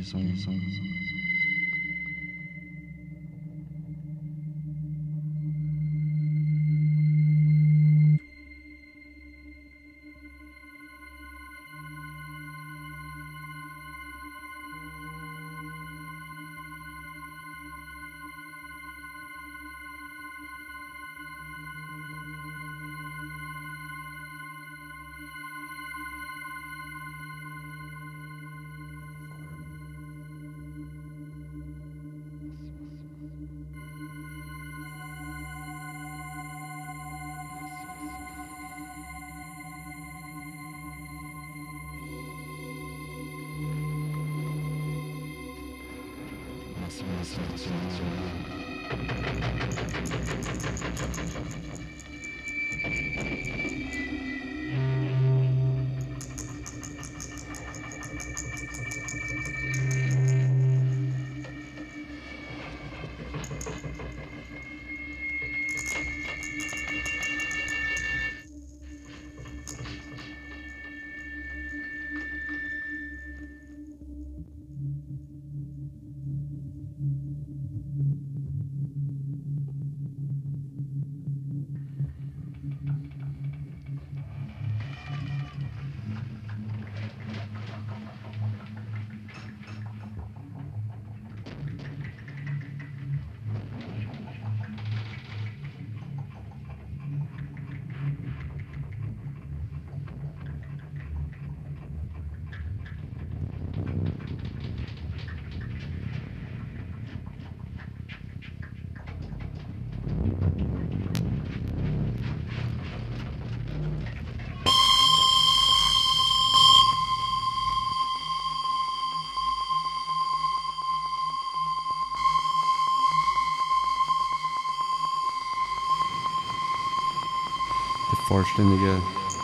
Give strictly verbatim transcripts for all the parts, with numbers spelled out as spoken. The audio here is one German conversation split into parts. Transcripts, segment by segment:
Vollständige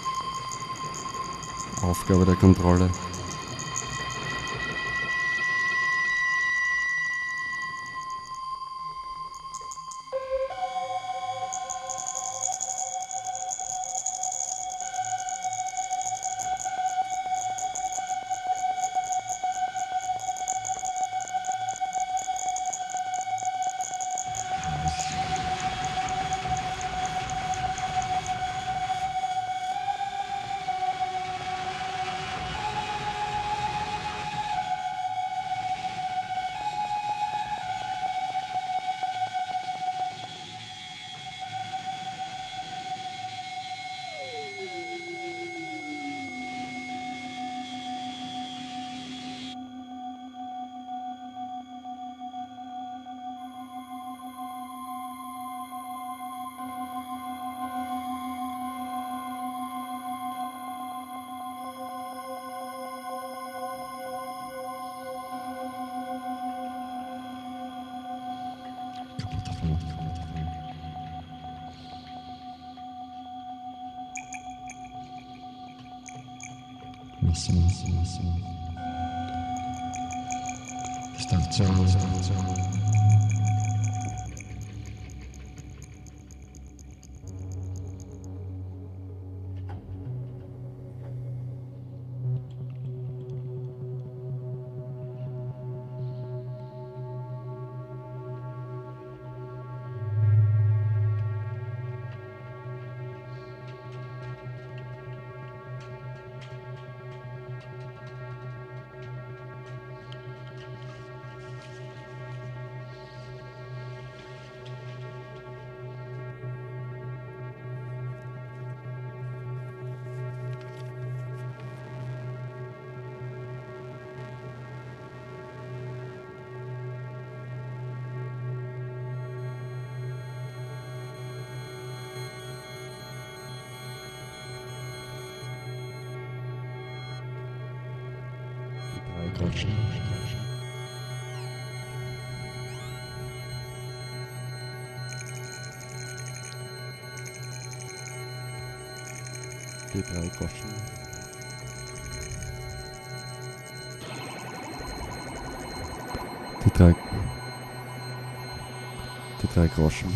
Aufgabe der Kontrolle. Station. Groschen. Die drei Groschen. Die drei, die drei Groschen.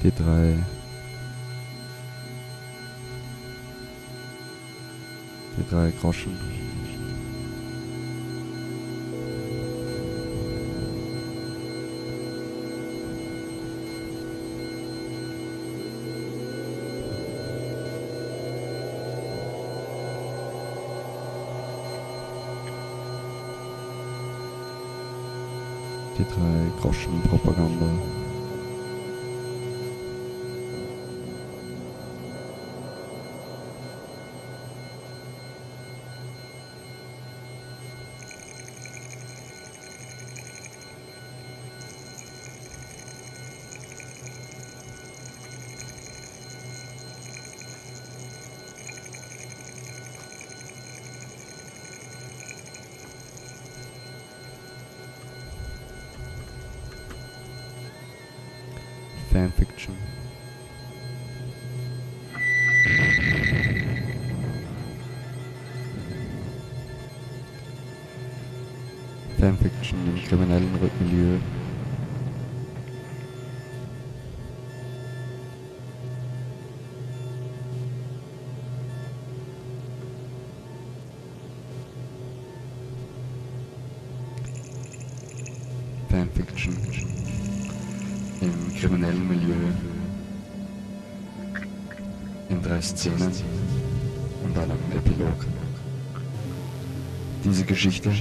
Die drei. Die drei Groschen. Die drei Groschen Propaganda. Fanfiction. Fanfiction im kriminellen Milieu. Fanfiction im kriminellen Milieu in drei Szenen und einem Epilog. Diese Geschichte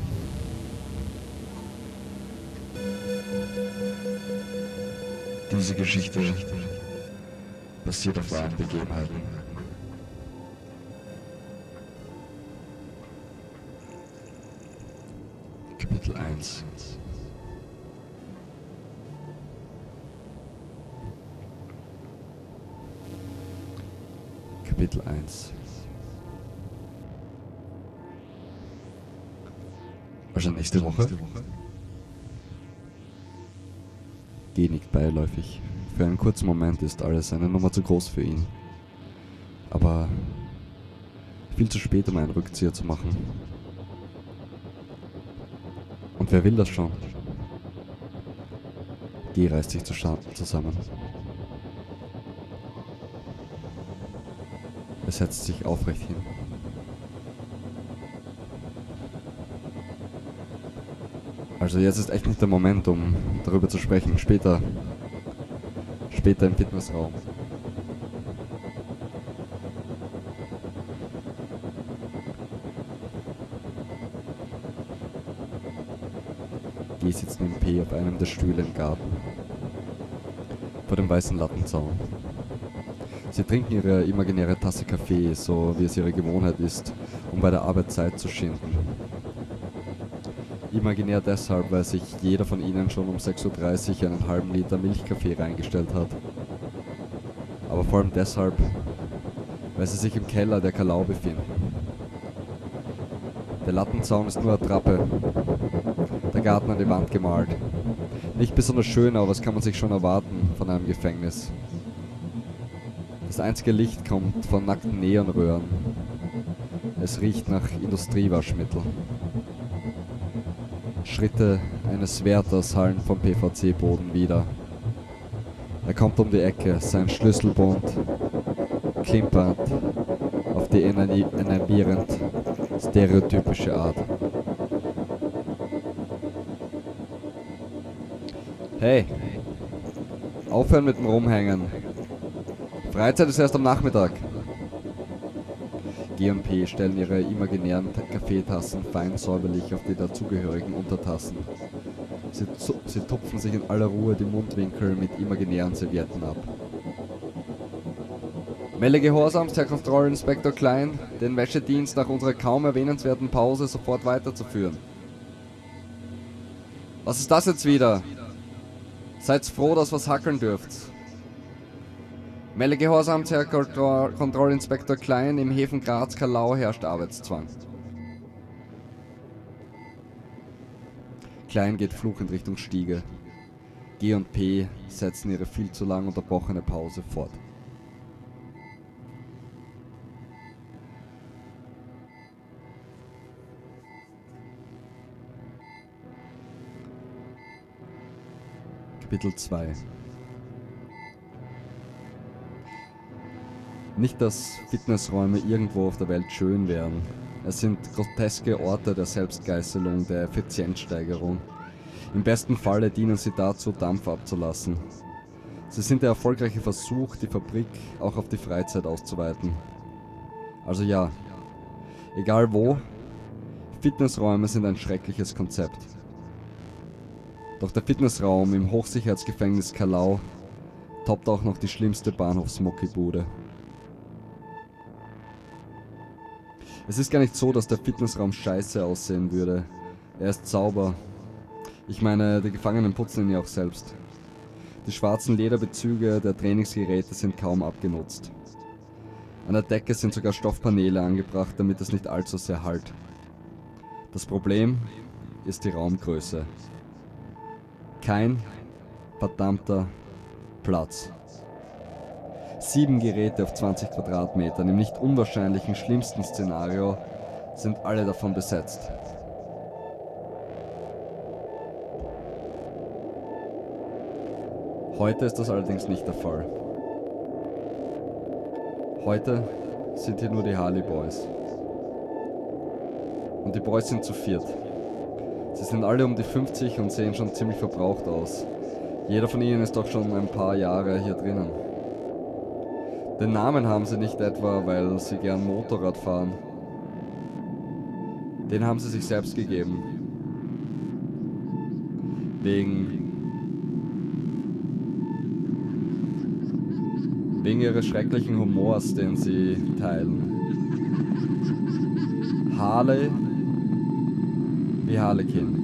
Diese Geschichte basiert auf wahren Begebenheiten. Kapitel eins. Kapitel eins. Also nächste Woche. Geh nicht beiläufig. Für einen kurzen Moment ist alles eine Nummer zu groß für ihn. Aber viel zu spät, um einen Rückzieher zu machen. Und wer will das schon? Geh reißt sich zusammen. Er setzt sich aufrecht hin. Also jetzt ist echt nicht der Moment, um darüber zu sprechen. Später. Später im Fitnessraum. G sitzt neben P auf einem der Stühle im Garten. Vor dem weißen Lattenzaun. Sie trinken ihre imaginäre Tasse Kaffee, so wie es ihre Gewohnheit ist, um bei der Arbeit Zeit zu schinden. Imaginär deshalb, weil sich jeder von ihnen schon um sechs Uhr dreißig einen halben Liter Milchkaffee reingestellt hat. Aber vor allem deshalb, weil sie sich im Keller der Kalau befinden. Der Lattenzaun ist nur eine Trappe, der Garten an die Wand gemalt. Nicht besonders schön, aber was kann man sich schon erwarten von einem Gefängnis? Das einzige Licht kommt von nackten Neonröhren. Es riecht nach Industriewaschmittel. Schritte eines Wärters hallen vom P V C-Boden wieder. Er kommt um die Ecke, sein Schlüsselbund klimpernd auf die enervierend stereotypische Art. Hey, aufhören mit dem Rumhängen. Freizeit ist erst am Nachmittag. G und P stellen ihre imaginären Kaffeetassen fein säuberlich auf die dazugehörigen Untertassen. Sie, sie tupfen sich in aller Ruhe die Mundwinkel mit imaginären Servietten ab. Melde gehorsamst, Herr Kontrollinspektor Klein, den Wäschedienst nach unserer kaum erwähnenswerten Pause sofort weiterzuführen. Was ist das jetzt wieder? Seid froh, dass was hackeln dürft. Melde gehorsamst, Herr Kontro Kontrollinspektor Klein, im Häfen Graz-Kalau herrscht Arbeitszwang. Klein geht fluchend Richtung Stiege. G und P setzen ihre viel zu lang unterbrochene Pause fort. Kapitel zwei. Nicht, dass Fitnessräume irgendwo auf der Welt schön wären. Es sind groteske Orte der Selbstgeißelung, der Effizienzsteigerung. Im besten Falle dienen sie dazu, Dampf abzulassen. Sie sind der erfolgreiche Versuch, die Fabrik auch auf die Freizeit auszuweiten. Also ja, egal wo, Fitnessräume sind ein schreckliches Konzept. Doch der Fitnessraum im Hochsicherheitsgefängnis Kalau toppt auch noch die schlimmste Bahnhofsmuckibude. Es ist gar nicht so, dass der Fitnessraum scheiße aussehen würde. Er ist sauber. Ich meine, die Gefangenen putzen ihn ja auch selbst. Die schwarzen Lederbezüge der Trainingsgeräte sind kaum abgenutzt. An der Decke sind sogar Stoffpaneele angebracht, damit es nicht allzu sehr hallt. Das Problem ist die Raumgröße. Kein verdammter Platz. Sieben Geräte auf zwanzig Quadratmetern, im nicht unwahrscheinlichen schlimmsten Szenario, sind alle davon besetzt. Heute ist das allerdings nicht der Fall. Heute sind hier nur die Harley Boys. Und die Boys sind zu viert. Sie sind alle um die fünfzig und sehen schon ziemlich verbraucht aus. Jeder von ihnen ist doch schon ein paar Jahre hier drinnen. Den Namen haben sie nicht etwa, weil sie gern Motorrad fahren. Den haben sie sich selbst gegeben. Wegen... Wegen ihres schrecklichen Humors, den sie teilen. Harley wie Harlequin.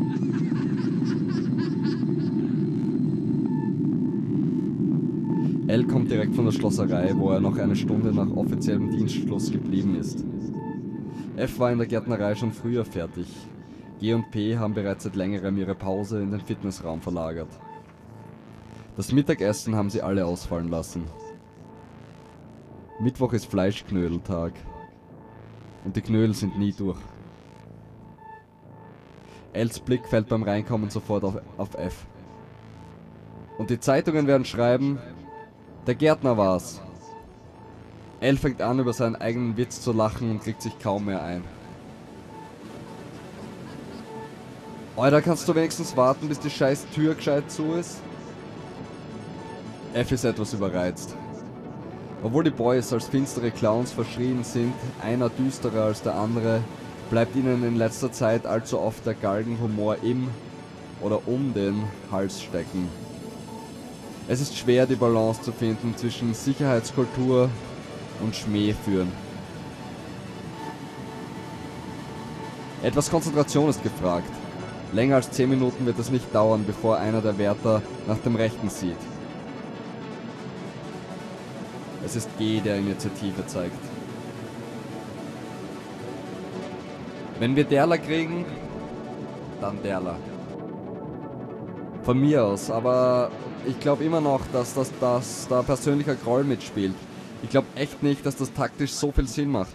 L kommt direkt von der Schlosserei, wo er noch eine Stunde nach offiziellem Dienstschluss geblieben ist. F war in der Gärtnerei schon früher fertig. G und P haben bereits seit längerem ihre Pause in den Fitnessraum verlagert. Das Mittagessen haben sie alle ausfallen lassen. Mittwoch ist Fleischknödeltag. Und die Knödel sind nie durch. Els Blick fällt beim Reinkommen sofort auf, auf F. Und die Zeitungen werden schreiben, der Gärtner war's. L fängt an, über seinen eigenen Witz zu lachen und kriegt sich kaum mehr ein. Alter, kannst du wenigstens warten, bis die scheiß Tür gescheit zu ist? F ist etwas überreizt. Obwohl die Boys als finstere Clowns verschrien sind, einer düsterer als der andere, bleibt ihnen in letzter Zeit allzu oft der Galgenhumor im oder um den Hals stecken. Es ist schwer, die Balance zu finden zwischen Sicherheitskultur und Schmäh führen. Etwas Konzentration ist gefragt. Länger als zehn Minuten wird es nicht dauern, bevor einer der Wärter nach dem Rechten sieht. Es ist G, der Initiative zeigt. Wenn wir Derler kriegen, dann Derler. Von mir aus, aber ich glaube immer noch, dass das, das da persönlicher Groll mitspielt. Ich glaube echt nicht, dass das taktisch so viel Sinn macht.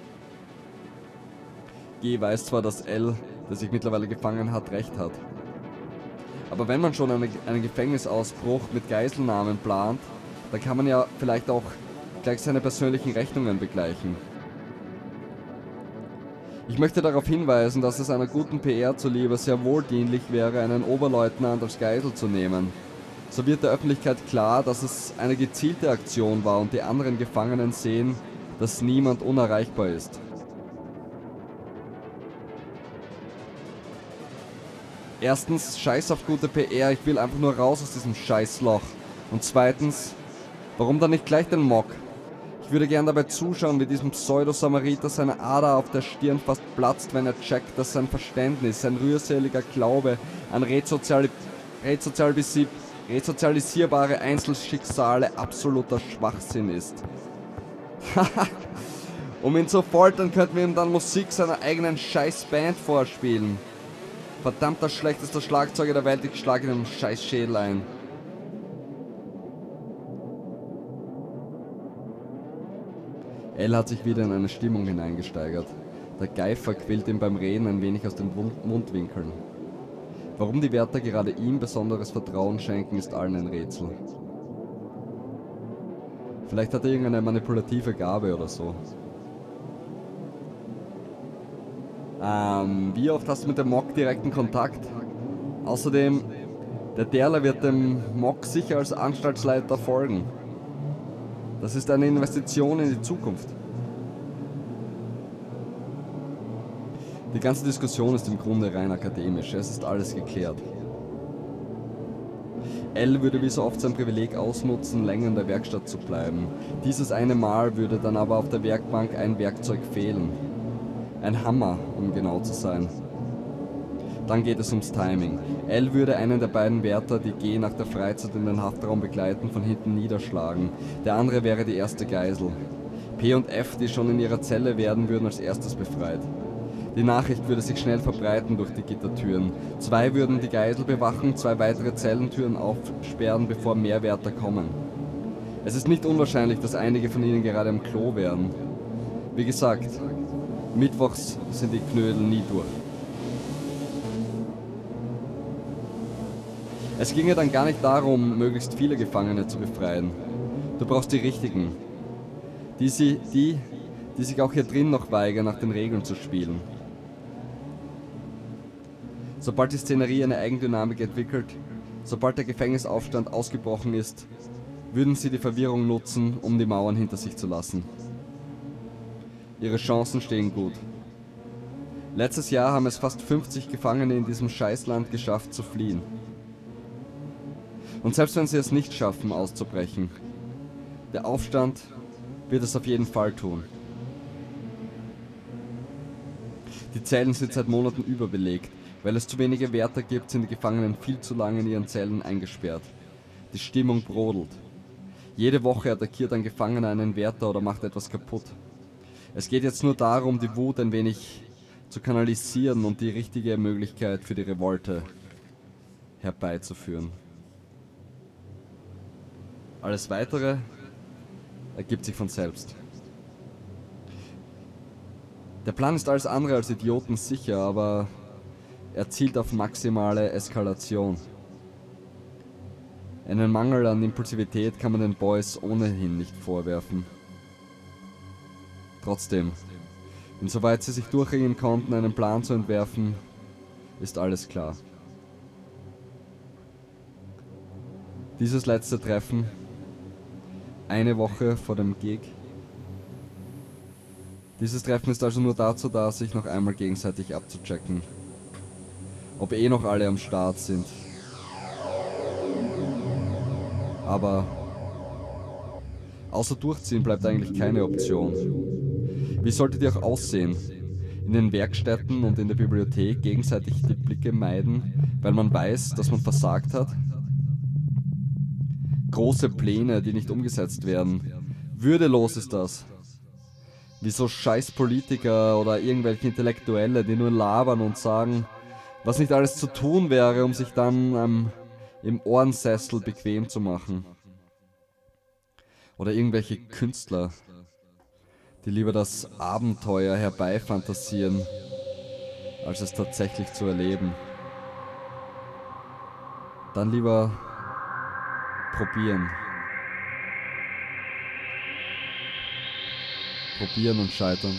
G weiß zwar, dass L, der sich mittlerweile gefangen hat, recht hat. Aber wenn man schon eine, einen Gefängnisausbruch mit Geiselnahmen plant, dann kann man ja vielleicht auch gleich seine persönlichen Rechnungen begleichen. Ich möchte darauf hinweisen, dass es einer guten P R zuliebe sehr wohl dienlich wäre, einen Oberleutnant als Geisel zu nehmen. So wird der Öffentlichkeit klar, dass es eine gezielte Aktion war und die anderen Gefangenen sehen, dass niemand unerreichbar ist. Erstens, scheiß auf gute P R, ich will einfach nur raus aus diesem Scheißloch. Und zweitens, warum dann nicht gleich den Mock? Ich würde gern dabei zuschauen, wie diesem Pseudo-Samariter seine Ader auf der Stirn fast platzt, wenn er checkt, dass sein Verständnis, sein rührseliger Glaube an resoziali resozialisi resozialisierbare Einzelschicksale absoluter Schwachsinn ist. Um ihn zu foltern, könnten wir ihm dann Musik seiner eigenen Scheiß-Band vorspielen. Verdammter schlechtester Schlagzeuger der Welt, ich schlage in einem Scheiß-Schädel ein. L hat sich wieder in eine Stimmung hineingesteigert. Der Geifer quillt ihm beim Reden ein wenig aus den Mundwinkeln. Warum die Wärter gerade ihm besonderes Vertrauen schenken, ist allen ein Rätsel. Vielleicht hat er irgendeine manipulative Gabe oder so. Ähm, wie oft hast du mit dem Mock direkten Kontakt? Außerdem, der Derler wird dem Mock sicher als Anstaltsleiter folgen. Das ist eine Investition in die Zukunft. Die ganze Diskussion ist im Grunde rein akademisch, es ist alles geklärt. L würde wie so oft sein Privileg ausnutzen, länger in der Werkstatt zu bleiben. Dieses eine Mal würde dann aber auf der Werkbank ein Werkzeug fehlen. Ein Hammer, um genau zu sein. Dann geht es ums Timing. L würde einen der beiden Wärter, die G nach der Freizeit in den Haftraum begleiten, von hinten niederschlagen. Der andere wäre die erste Geisel. P und F, die schon in ihrer Zelle wären, würden als erstes befreit. Die Nachricht würde sich schnell verbreiten durch die Gittertüren. Zwei würden die Geisel bewachen, zwei weitere Zellentüren aufsperren, bevor mehr Wärter kommen. Es ist nicht unwahrscheinlich, dass einige von ihnen gerade am Klo wären. Wie gesagt, mittwochs sind die Knödel nie durch. Es ginge dann gar nicht darum, möglichst viele Gefangene zu befreien. Du brauchst die richtigen. Die, sie, die, die sich auch hier drin noch weigern, nach den Regeln zu spielen. Sobald die Szenerie eine Eigendynamik entwickelt, sobald der Gefängnisaufstand ausgebrochen ist, würden sie die Verwirrung nutzen, um die Mauern hinter sich zu lassen. Ihre Chancen stehen gut. Letztes Jahr haben es fast fünfzig Gefangene in diesem Scheißland geschafft zu fliehen. Und selbst wenn sie es nicht schaffen, auszubrechen, der Aufstand wird es auf jeden Fall tun. Die Zellen sind seit Monaten überbelegt. Weil es zu wenige Wärter gibt, sind die Gefangenen viel zu lange in ihren Zellen eingesperrt. Die Stimmung brodelt. Jede Woche attackiert ein Gefangener einen Wärter oder macht etwas kaputt. Es geht jetzt nur darum, die Wut ein wenig zu kanalisieren und die richtige Möglichkeit für die Revolte herbeizuführen. Alles Weitere ergibt sich von selbst. Der Plan ist alles andere als idiotensicher, aber er zielt auf maximale Eskalation. Einen Mangel an Impulsivität kann man den Boys ohnehin nicht vorwerfen. Trotzdem, insoweit sie sich durchringen konnten, einen Plan zu entwerfen, ist alles klar. Dieses letzte Treffen, eine Woche vor dem Gig. Dieses Treffen ist also nur dazu da, sich noch einmal gegenseitig abzuchecken. Ob eh noch alle am Start sind. Aber außer durchziehen bleibt eigentlich keine Option. Wie sollte die auch aussehen? In den Werkstätten und in der Bibliothek gegenseitig die Blicke meiden, weil man weiß, dass man versagt hat? Große Pläne, die nicht umgesetzt werden. Würdelos ist das. Wie so scheiß Politiker oder irgendwelche Intellektuelle, die nur labern und sagen, was nicht alles zu tun wäre, um sich dann ähm, im Ohrensessel bequem zu machen. Oder irgendwelche Künstler, die lieber das Abenteuer herbeifantasieren, als es tatsächlich zu erleben. Dann lieber probieren. Probieren und scheitern.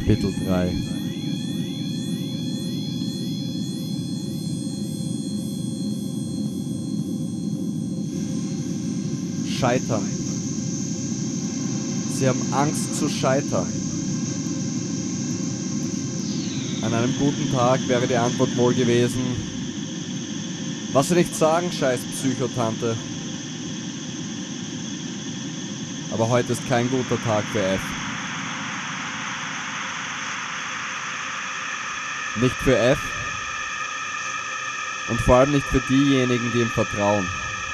Kapitel drei. Scheitern. Sie haben Angst zu scheitern. An einem guten Tag wäre die Antwort wohl gewesen: Was Sie nicht sagen, scheiß Psychotante. Aber heute ist kein guter Tag für F. Nicht für F und vor allem nicht für diejenigen, die ihm vertrauen.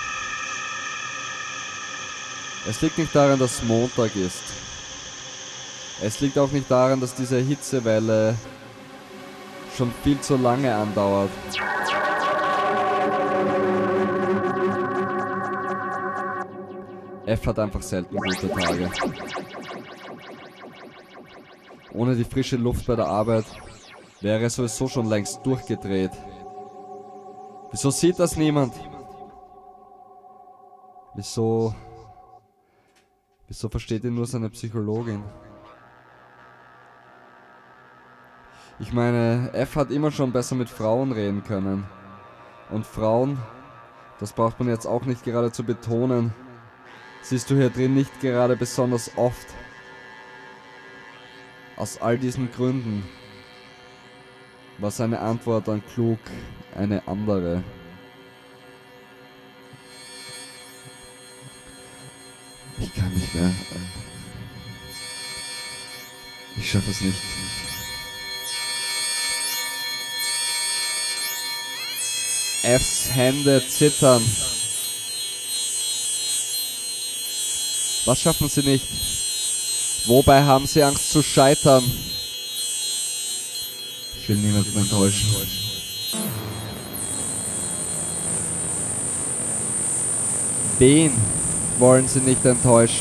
Es liegt nicht daran, dass Montag ist. Es liegt auch nicht daran, dass diese Hitzewelle schon viel zu lange andauert. F hat einfach selten gute Tage. Ohne die frische Luft bei der Arbeit wäre er sowieso schon längst durchgedreht. Wieso sieht das niemand? Wieso... Wieso versteht ihn nur seine Psychologin? Ich meine, F hat immer schon besser mit Frauen reden können. Und Frauen, das braucht man jetzt auch nicht gerade zu betonen, siehst du hier drin nicht gerade besonders oft. Aus all diesen Gründen war seine Antwort an Klug eine andere. Ich kann nicht mehr. Ich schaffe es nicht. Fs Hände zittern. Was schaffen sie nicht? Wobei haben sie Angst zu scheitern? Ich will niemanden enttäuschen. Wen wollen sie nicht enttäuschen?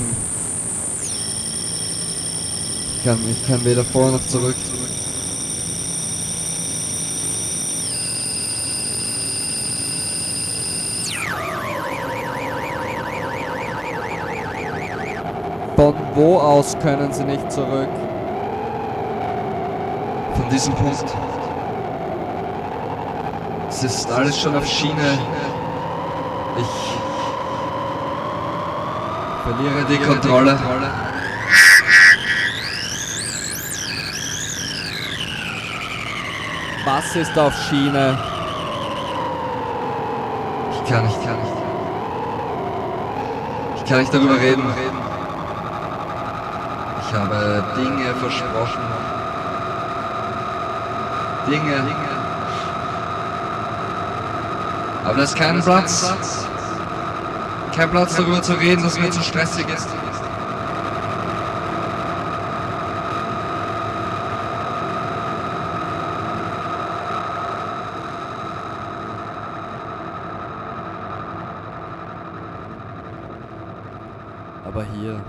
Ich kann, ich kann weder vor noch zurück. Von wo aus können sie nicht zurück? Von diesem Punkt. Es ist alles schon auf Schiene. Ich verliere die Kontrolle. Was ist auf Schiene? Ich kann nicht, kann nicht. Ich kann nicht darüber reden. Ich habe Dinge versprochen. Dinge. Aber da ist kein Platz. Kein Platz darüber zu reden, dass mir zu stressig ist. Aber hier,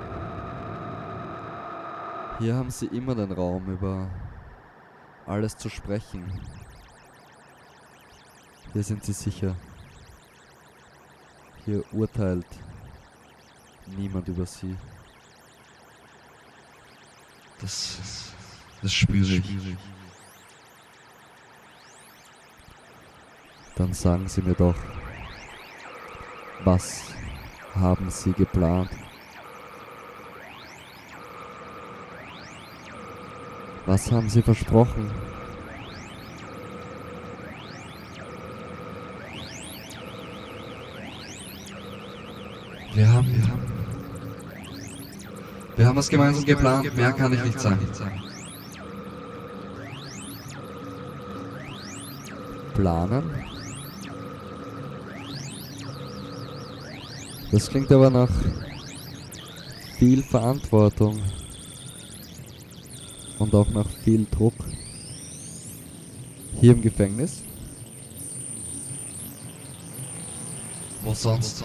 hier haben sie immer den Raum, über alles zu sprechen. Hier sind sie sicher. Hier urteilt niemand über sie. Das, das spüre ich. Dann sagen Sie mir doch, was haben Sie geplant? Was haben Sie versprochen? Wir haben, wir haben, wir haben was gemeinsam geplant, mehr kann ich nicht sagen. Planen? Das klingt aber nach viel Verantwortung und auch nach viel Druck. Hier im Gefängnis? Wo sonst?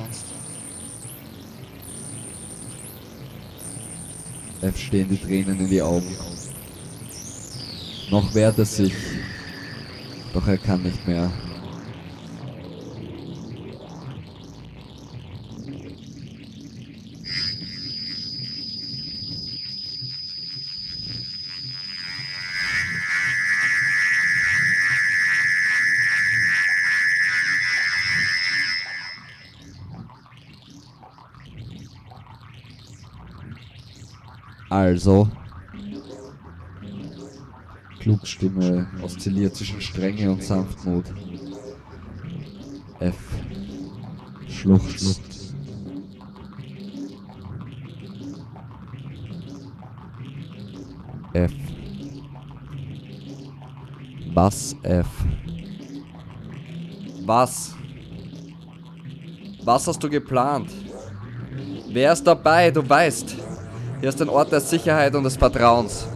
F stehen die Tränen in die Augen. Noch wehrt er sich, doch er kann nicht mehr. Also, Klugstimme oszilliert zwischen Strenge und Sanftmut. F. Schluchzt. F. Was F? Was? Was hast du geplant? Wer ist dabei? Du weißt, hier ist ein Ort der Sicherheit und des Vertrauens.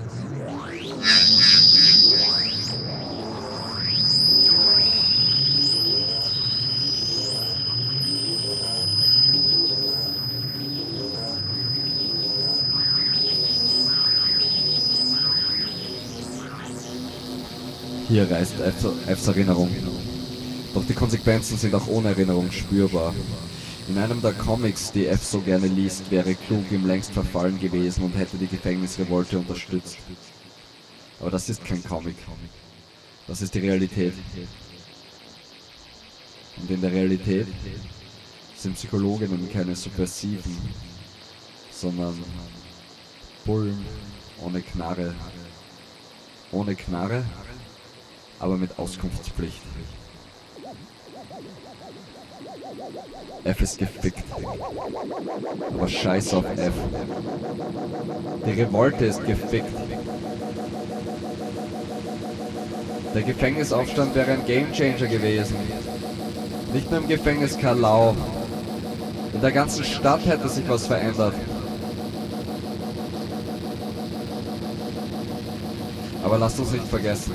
Hier reißt Fs Erinnerung. Doch die Konsequenzen sind auch ohne Erinnerung spürbar. In einem der Comics, die F so gerne liest, wäre Klug ihm längst verfallen gewesen und hätte die Gefängnisrevolte unterstützt. Aber das ist kein Comic. Das ist die Realität. Und in der Realität sind Psychologinnen keine Subversiven, sondern Bullen ohne Knarre. Ohne Knarre, aber mit Auskunftspflicht. F ist gefickt. Aber scheiß auf F. Die Revolte ist gefickt. Der Gefängnisaufstand wäre ein Gamechanger gewesen. Nicht nur im Gefängnis Kalau. In der ganzen Stadt hätte sich was verändert. Aber lasst uns nicht vergessen.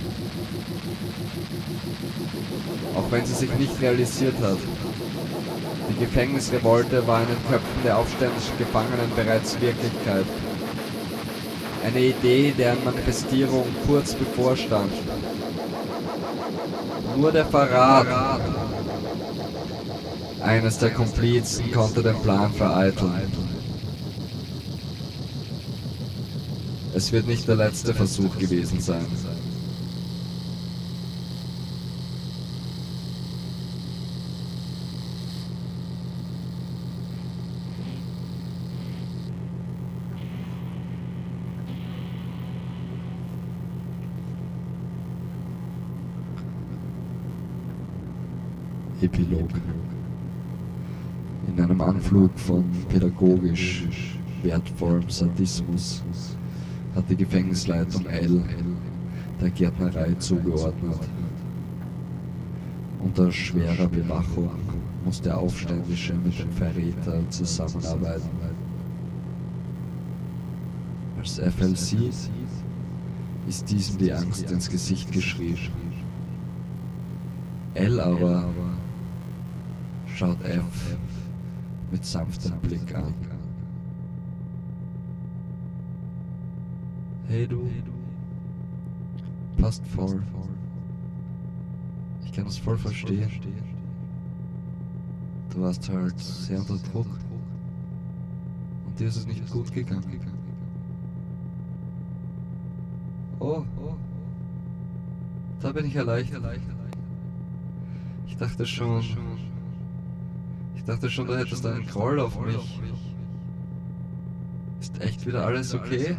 Auch wenn sie sich nicht realisiert hat. Die Gefängnisrevolte war in den Köpfen der aufständischen Gefangenen bereits Wirklichkeit. Eine Idee, deren Manifestierung kurz bevorstand. Nur der Verrat eines der Komplizen konnte den Plan vereiteln. Es wird nicht der letzte Versuch gewesen sein. Epilog. In einem Anflug von pädagogisch wertvollem Sadismus hat die Gefängnisleitung L der Gärtnerei zugeordnet. Unter schwerer Bewachung muss der Aufständische mit dem Verräter zusammenarbeiten. Als F L sieht, ist diesem die Angst ins Gesicht geschrieben. L aber schaut F mit sanftem Blick an. Hey du, passt voll. Ich kann es voll verstehen. Du warst halt sehr unter Druck. Und dir ist es nicht gut gegangen. Oh, da bin ich erleichtert. Ich dachte schon, ich dachte schon, du hättest einen Groll auf mich. Ist echt wieder alles okay?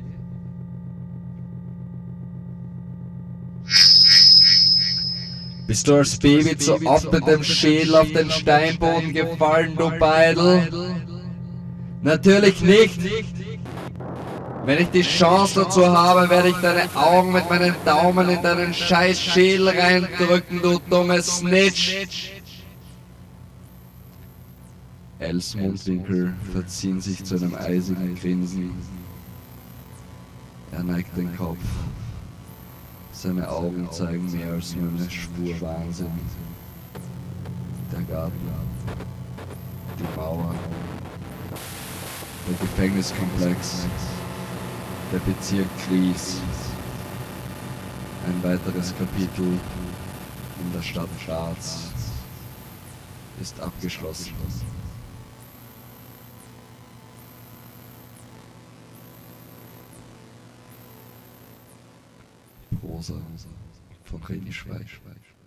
Bist du als Baby zu oft mit dem Schädel auf den Steinboden gefallen, du Beidel? Natürlich nicht! Wenn ich die Chance dazu habe, werde ich deine Augen mit meinen Daumen in deinen scheiß Schädel reindrücken, du dumme Snitch! Els Mundwinkel verziehen sich zu einem eisigen Grinsen. Er neigt den Kopf. Seine Augen zeigen mehr als nur eine Spur Wahnsinn. Der Garten, die Mauer, der Gefängniskomplex, der Bezirk Gries. Ein weiteres Kapitel in der Stadt Graz ist abgeschlossen. Prosa von René Schweig.